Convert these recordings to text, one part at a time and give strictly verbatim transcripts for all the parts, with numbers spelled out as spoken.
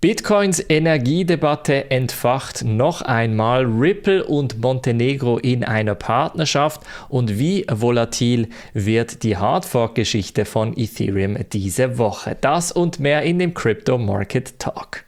Bitcoins Energiedebatte entfacht noch einmal, Ripple und Montenegro in einer Partnerschaft und wie volatil wird die Hardfork-Geschichte von Ethereum diese Woche. Das und mehr in dem Crypto Market Talk.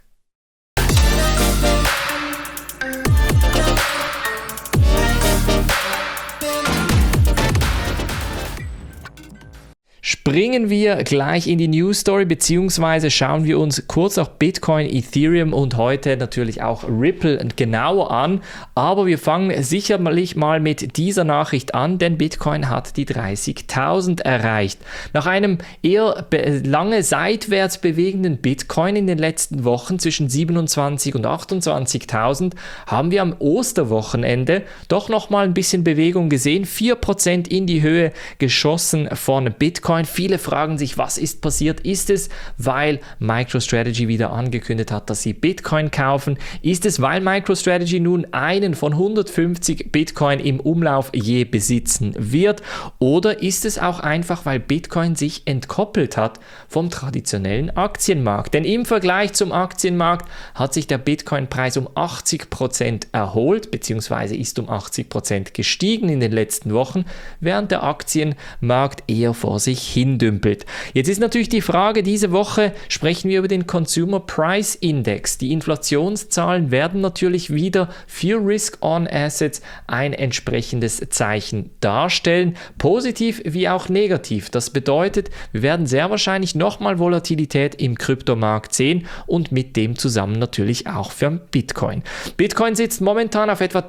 Springen wir gleich in die News Story, beziehungsweise schauen wir uns kurz auch Bitcoin, Ethereum und heute natürlich auch Ripple genauer an. Aber wir fangen sicherlich mal mit dieser Nachricht an, denn Bitcoin hat die dreißigtausend erreicht. Nach einem eher lange seitwärts bewegenden Bitcoin in den letzten Wochen zwischen siebenundzwanzigtausend und achtundzwanzigtausend haben wir am Osterwochenende doch nochmal ein bisschen Bewegung gesehen. vier Prozent in die Höhe geschossen von Bitcoin. Viele fragen sich, was ist passiert? Ist es, weil MicroStrategy wieder angekündigt hat, dass sie Bitcoin kaufen? Ist es, weil MicroStrategy nun einen von hundertfünfzig Bitcoin im Umlauf je besitzen wird? Oder ist es auch einfach, weil Bitcoin sich entkoppelt hat vom traditionellen Aktienmarkt? Denn im Vergleich zum Aktienmarkt hat sich der Bitcoin-Preis um achtzig Prozent erholt, beziehungsweise ist um achtzig Prozent gestiegen in den letzten Wochen, während der Aktienmarkt eher vor sich hindümpelt. Jetzt ist natürlich die Frage, diese Woche sprechen wir über den Consumer Price Index. Die Inflationszahlen werden natürlich wieder für Risk-on-Assets ein entsprechendes Zeichen darstellen, positiv wie auch negativ. Das bedeutet, wir werden sehr wahrscheinlich nochmal Volatilität im Kryptomarkt sehen und mit dem zusammen natürlich auch für Bitcoin. Bitcoin sitzt momentan auf etwa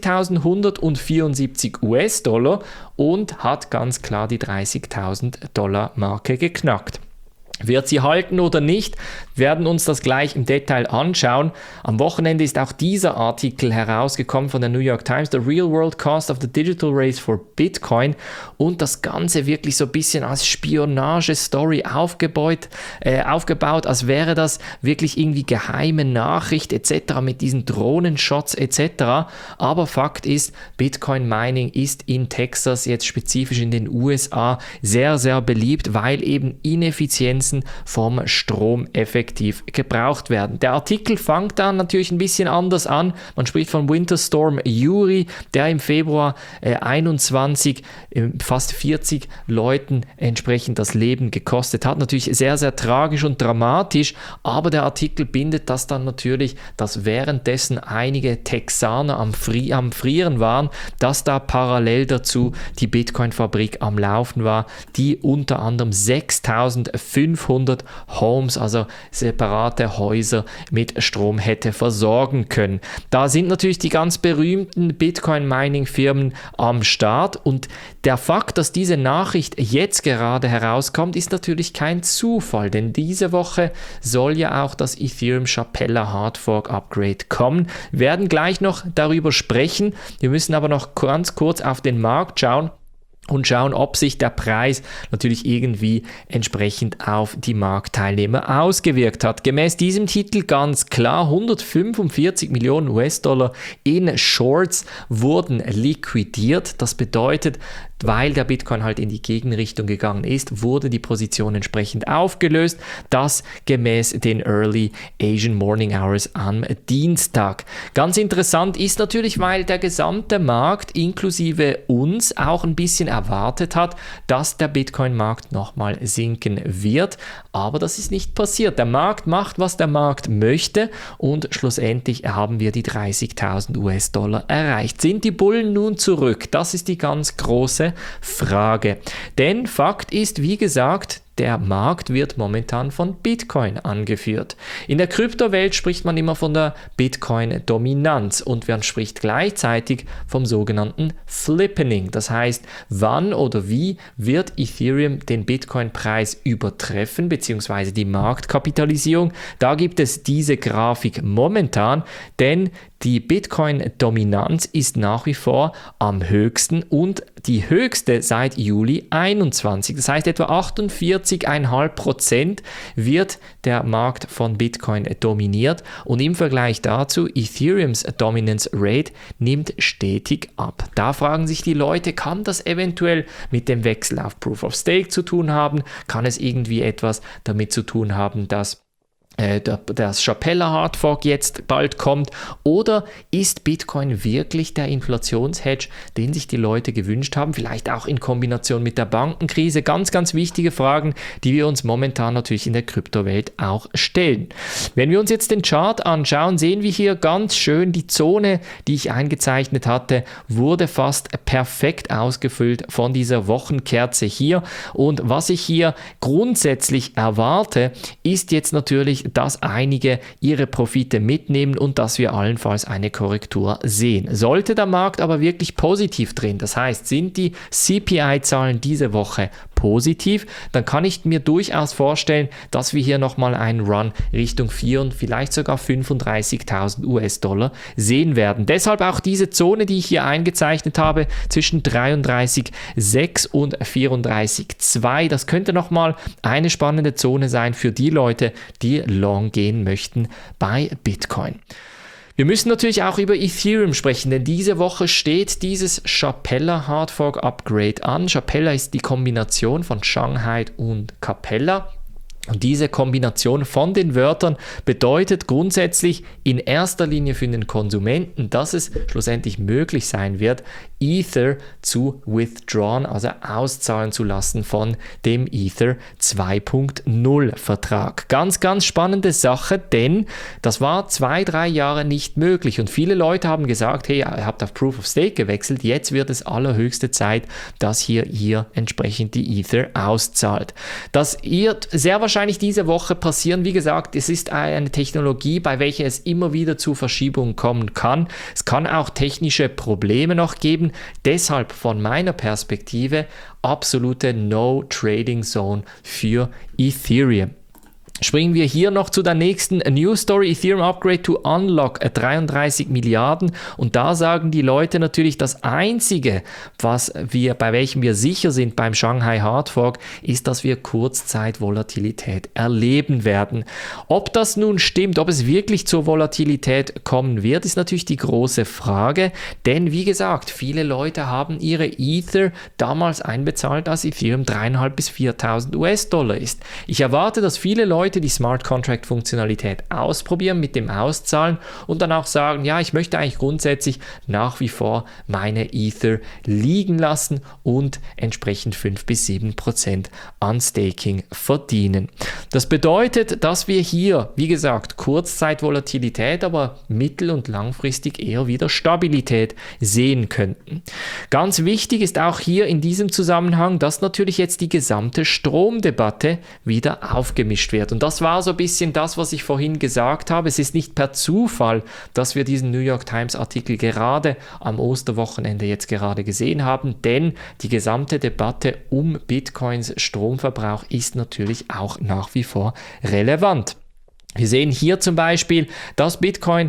dreißigtausendeinhundertvierundsiebzig US-Dollar und hat ganz klar die dreißigtausend Dollar Marke geknackt. Wird sie halten oder nicht, werden uns das gleich im Detail anschauen. Am Wochenende ist auch dieser Artikel herausgekommen von der New York Times, The Real World Cost of the Digital Race for Bitcoin, und das Ganze wirklich so ein bisschen als Spionage-Story aufgebaut, äh, aufgebaut, als wäre das wirklich irgendwie geheime Nachricht et cetera mit diesen Drohnenshots et cetera. Aber Fakt ist, Bitcoin-Mining ist in Texas, jetzt spezifisch in den U S A, sehr, sehr beliebt, weil eben Ineffizienzen vom Strom effektiv gebraucht werden. Der Artikel fängt dann natürlich ein bisschen anders an. Man spricht von Winter Storm Uri, der im Februar äh, einundzwanzig äh, fast vierzig Leuten entsprechend das Leben gekostet hat. Natürlich sehr, sehr tragisch und dramatisch, aber der Artikel bindet das dann natürlich, dass währenddessen einige Texaner am, Fri- am Frieren waren, dass da parallel dazu die Bitcoin-Fabrik am Laufen war, die unter anderem sechstausendfünfhundert Homes, also separate Häuser mit Strom hätte versorgen können. Da sind natürlich die ganz berühmten Bitcoin-Mining-Firmen am Start, und der Fakt, dass diese Nachricht jetzt gerade herauskommt, ist natürlich kein Zufall, denn diese Woche soll ja auch das Ethereum Shapella Hardfork Upgrade kommen. Wir werden gleich noch darüber sprechen. Wir müssen aber noch ganz kurz auf den Markt schauen und schauen, ob sich der Preis natürlich irgendwie entsprechend auf die Marktteilnehmer ausgewirkt hat. Gemäß diesem Titel ganz klar, hundertfünfundvierzig Millionen US-Dollar in Shorts wurden liquidiert. Das bedeutet, weil der Bitcoin halt in die Gegenrichtung gegangen ist, wurde die Position entsprechend aufgelöst. Das gemäß den Early Asian Morning Hours am Dienstag. Ganz interessant ist natürlich, weil der gesamte Markt inklusive uns auch ein bisschen erwartet hat, dass der Bitcoin-Markt nochmal sinken wird. Aber das ist nicht passiert. Der Markt macht, was der Markt möchte, und schlussendlich haben wir die dreißigtausend US-Dollar erreicht. Sind die Bullen nun zurück? Das ist die ganz große Frage. Denn Fakt ist, wie gesagt, der Markt wird momentan von Bitcoin angeführt. In der Kryptowelt spricht man immer von der Bitcoin-Dominanz und man spricht gleichzeitig vom sogenannten Flippening. Das heißt, wann oder wie wird Ethereum den Bitcoin-Preis übertreffen, beziehungsweise die Marktkapitalisierung? Da gibt es diese Grafik momentan, denn die Bitcoin-Dominanz ist nach wie vor am höchsten und die höchste seit Juli einundzwanzig. Das heißt, etwa achtundvierzig Komma fünf Prozent wird der Markt von Bitcoin dominiert, und im Vergleich dazu Ethereums Dominance Rate nimmt stetig ab. Da fragen sich die Leute, kann das eventuell mit dem Wechsel auf Proof of Stake zu tun haben? Kann es irgendwie etwas damit zu tun haben, dass das Shapella Hard Fork jetzt bald kommt, oder ist Bitcoin wirklich der Inflationshedge, den sich die Leute gewünscht haben, vielleicht auch in Kombination mit der Bankenkrise? Ganz, ganz wichtige Fragen, die wir uns momentan natürlich in der Kryptowelt auch stellen. Wenn wir uns jetzt den Chart anschauen, sehen wir hier ganz schön die Zone, die ich eingezeichnet hatte, wurde fast perfekt ausgefüllt von dieser Wochenkerze hier, und was ich hier grundsätzlich erwarte, ist jetzt natürlich, dass einige ihre Profite mitnehmen und dass wir allenfalls eine Korrektur sehen. Sollte der Markt aber wirklich positiv drehen, das heißt, sind die C P I-Zahlen diese Woche positiv, dann kann ich mir durchaus vorstellen, dass wir hier nochmal einen Run Richtung vier und vielleicht sogar fünfunddreißigtausend US-Dollar sehen werden. Deshalb auch diese Zone, die ich hier eingezeichnet habe, zwischen dreiunddreißig Komma sechs und vierunddreißig Komma zwei. Das könnte nochmal eine spannende Zone sein für die Leute, die long gehen möchten bei Bitcoin. Wir müssen natürlich auch über Ethereum sprechen, denn diese Woche steht dieses Shapella Hard Fork Upgrade an. Shapella ist die Kombination von Shanghai und Capella. Und diese Kombination von den Wörtern bedeutet grundsätzlich in erster Linie für den Konsumenten, dass es schlussendlich möglich sein wird, Ether zu withdrawn, also auszahlen zu lassen von dem Ether zwei Punkt null Vertrag. Ganz, ganz spannende Sache, denn das war zwei, drei Jahre nicht möglich und viele Leute haben gesagt, hey, ihr habt auf Proof of Stake gewechselt, jetzt wird es allerhöchste Zeit, dass hier ihr entsprechend die Ether auszahlt. Das wird sehr wahrscheinlich wahrscheinlich diese Woche passieren. Wie gesagt, es ist eine Technologie, bei welcher es immer wieder zu Verschiebungen kommen kann. Es kann auch technische Probleme noch geben. Deshalb von meiner Perspektive absolute No-Trading-Zone für Ethereum. Springen wir hier noch zu der nächsten News Story, Ethereum Upgrade to Unlock, dreiunddreißig Milliarden, und da sagen die Leute natürlich, das Einzige, was wir, bei welchem wir sicher sind beim Shanghai Hard Fork, ist, dass wir Kurzzeitvolatilität erleben werden. Ob das nun stimmt, ob es wirklich zur Volatilität kommen wird, ist natürlich die große Frage, denn wie gesagt, viele Leute haben ihre Ether damals einbezahlt, als Ethereum dreitausendfünfhundert bis viertausend US-Dollar ist. Ich erwarte, dass viele Leute die Smart Contract Funktionalität ausprobieren mit dem Auszahlen und dann auch sagen, ja, ich möchte eigentlich grundsätzlich nach wie vor meine Ether liegen lassen und entsprechend fünf bis sieben Prozent an Staking verdienen. Das bedeutet, dass wir hier, wie gesagt, Kurzzeitvolatilität, aber mittel- und langfristig eher wieder Stabilität sehen könnten. Ganz wichtig ist auch hier in diesem Zusammenhang, dass natürlich jetzt die gesamte Stromdebatte wieder aufgemischt wird. Und das war so ein bisschen das, was ich vorhin gesagt habe. Es ist nicht per Zufall, dass wir diesen New York Times Artikel gerade am Osterwochenende jetzt gerade gesehen haben, denn die gesamte Debatte um Bitcoins Stromverbrauch ist natürlich auch nach wie vor relevant. Wir sehen hier zum Beispiel, dass Bitcoin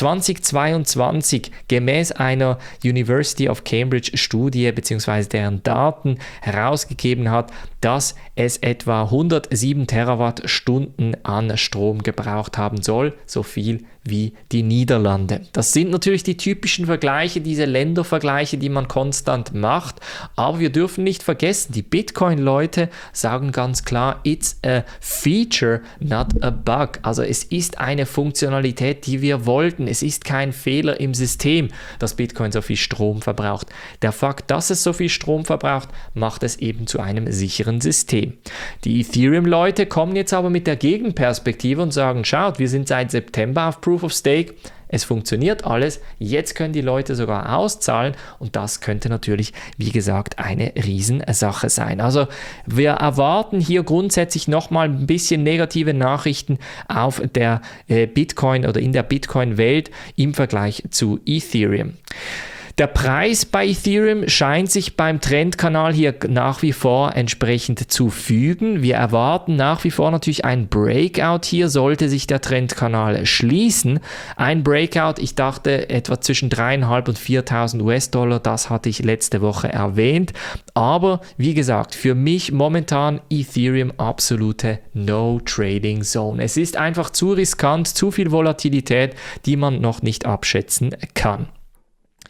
zweitausendzweiundzwanzig gemäß einer University of Cambridge Studie bzw. deren Daten herausgegeben hat, dass es etwa hundertsieben Terawattstunden an Strom gebraucht haben soll, so viel wie die Niederlande. Das sind natürlich die typischen Vergleiche, diese Ländervergleiche, die man konstant macht, aber wir dürfen nicht vergessen, die Bitcoin-Leute sagen ganz klar, it's a feature, not a bug. Also es ist eine Funktionalität, die wir wollten. Es ist kein Fehler im System, dass Bitcoin so viel Strom verbraucht. Der Fakt, dass es so viel Strom verbraucht, macht es eben zu einem sicheren System. Die Ethereum-Leute kommen jetzt aber mit der Gegenperspektive und sagen, schaut, wir sind seit September auf Proof of Stake, es funktioniert alles, jetzt können die Leute sogar auszahlen und das könnte natürlich, wie gesagt, eine Riesensache sein. Also wir erwarten hier grundsätzlich nochmal ein bisschen negative Nachrichten auf der äh, Bitcoin oder in der Bitcoin-Welt im Vergleich zu Ethereum. Der Preis bei Ethereum scheint sich beim Trendkanal hier nach wie vor entsprechend zu fügen. Wir erwarten nach wie vor natürlich ein Breakout hier, sollte sich der Trendkanal schließen. Ein Breakout, ich dachte etwa zwischen dreitausendfünfhundert und viertausend US-Dollar, das hatte ich letzte Woche erwähnt. Aber wie gesagt, für mich momentan Ethereum absolute No-Trading-Zone. Es ist einfach zu riskant, zu viel Volatilität, die man noch nicht abschätzen kann.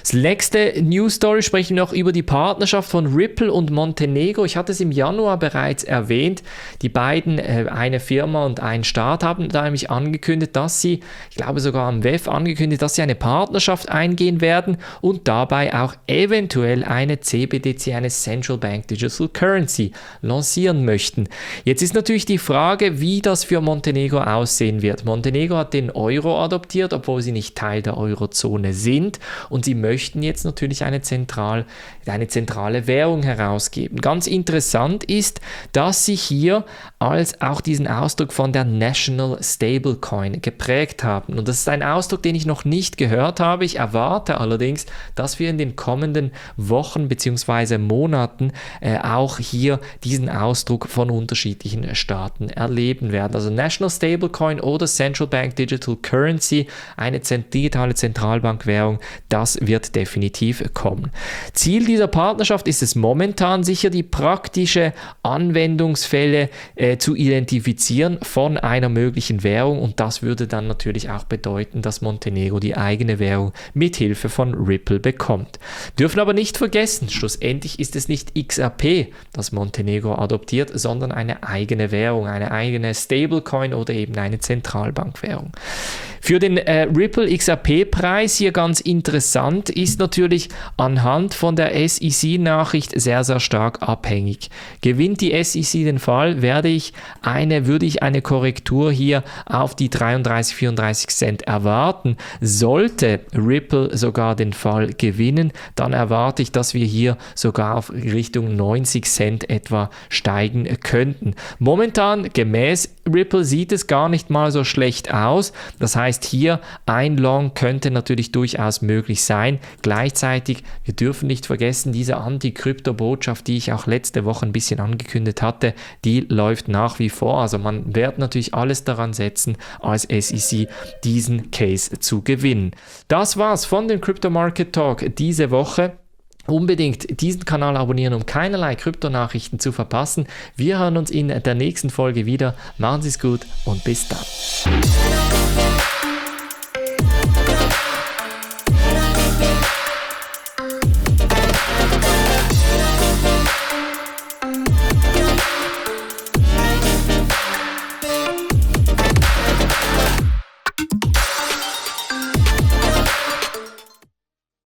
Das nächste News Story sprechen wir noch über die Partnerschaft von Ripple und Montenegro. Ich hatte es im Januar bereits erwähnt. Die beiden, äh, eine Firma und ein Staat, haben da nämlich angekündigt, dass sie, ich glaube sogar am W E F angekündigt, dass sie eine Partnerschaft eingehen werden und dabei auch eventuell eine C B D C, eine Central Bank Digital Currency, lancieren möchten. Jetzt ist natürlich die Frage, wie das für Montenegro aussehen wird. Montenegro hat den Euro adoptiert, obwohl sie nicht Teil der Eurozone sind, und sie möchten jetzt natürlich eine, zentral, eine zentrale Währung herausgeben. Ganz interessant ist, dass sie hier als auch diesen Ausdruck von der National Stablecoin geprägt haben. Und das ist ein Ausdruck, den ich noch nicht gehört habe. Ich erwarte allerdings, dass wir in den kommenden Wochen bzw. Monaten äh, auch hier diesen Ausdruck von unterschiedlichen Staaten erleben werden. Also National Stablecoin oder Central Bank Digital Currency, eine digitale Zentralbankwährung, das wird definitiv kommen. Ziel dieser Partnerschaft ist es momentan sicher, die praktische Anwendungsfälle äh, zu identifizieren von einer möglichen Währung, und das würde dann natürlich auch bedeuten, dass Montenegro die eigene Währung mit Hilfe von Ripple bekommt. Dürfen aber nicht vergessen, schlussendlich ist es nicht X R P, das Montenegro adoptiert, sondern eine eigene Währung, eine eigene Stablecoin oder eben eine Zentralbankwährung. Für den äh, Ripple X R P-Preis hier ganz interessant ist natürlich anhand von der S E C-Nachricht sehr, sehr stark abhängig. Gewinnt die S E C den Fall, werde ich eine, würde ich eine Korrektur hier auf die dreiunddreißig, vierunddreißig Cent erwarten. Sollte Ripple sogar den Fall gewinnen, dann erwarte ich, dass wir hier sogar auf Richtung neunzig Cent etwa steigen könnten. Momentan gemäß Ripple sieht es gar nicht mal so schlecht aus. Das heißt, hier ein Long könnte natürlich durchaus möglich sein. Gleichzeitig, wir dürfen nicht vergessen, diese Anti-Krypto-Botschaft, die ich auch letzte Woche ein bisschen angekündigt hatte, die läuft nach wie vor. Also man wird natürlich alles daran setzen, als S E C diesen Case zu gewinnen. Das war's von dem Crypto Market Talk diese Woche. Unbedingt diesen Kanal abonnieren, um keinerlei Kryptonachrichten zu verpassen. Wir hören uns in der nächsten Folge wieder. Machen Sie es gut und bis dann.